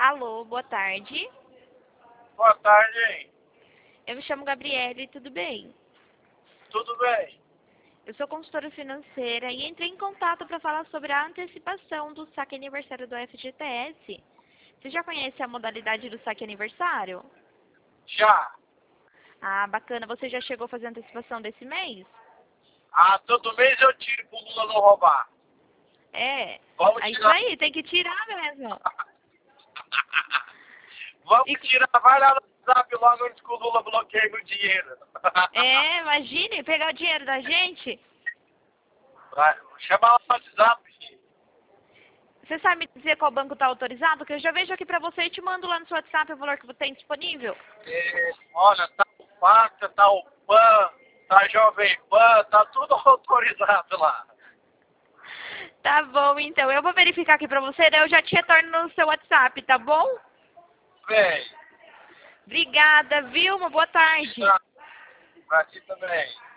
Alô, boa tarde. Boa tarde, hein? Eu me chamo Gabriele, tudo bem? Tudo bem? Eu sou consultora financeira e entrei em contato para falar sobre a antecipação do saque aniversário do FGTS. Você já conhece a modalidade do saque aniversário? Já. Ah, bacana. Você já chegou a fazer a antecipação desse mês? Todo mês eu tiro pro Lula não roubar. É. Vamos É isso tirar. aí, tem que tirar mesmo. Vamos E- tirar. Vai lá no WhatsApp logo antes que o Lula bloqueie o dinheiro. É, imagine pegar o dinheiro da gente. Vai, chama lá no WhatsApp. Você sabe me dizer qual banco está autorizado? Que eu já vejo aqui para você e te mando lá no seu WhatsApp o valor que você tem disponível. Olha, tá o Pacta, tá o PAN, tá a Jovem Pan, tá tudo autorizado lá. Tá bom, então. Eu vou verificar aqui pra você, daí eu já te retorno no seu WhatsApp, tá bom? Bem, Obrigada, viu? Uma boa tarde. pra ti também.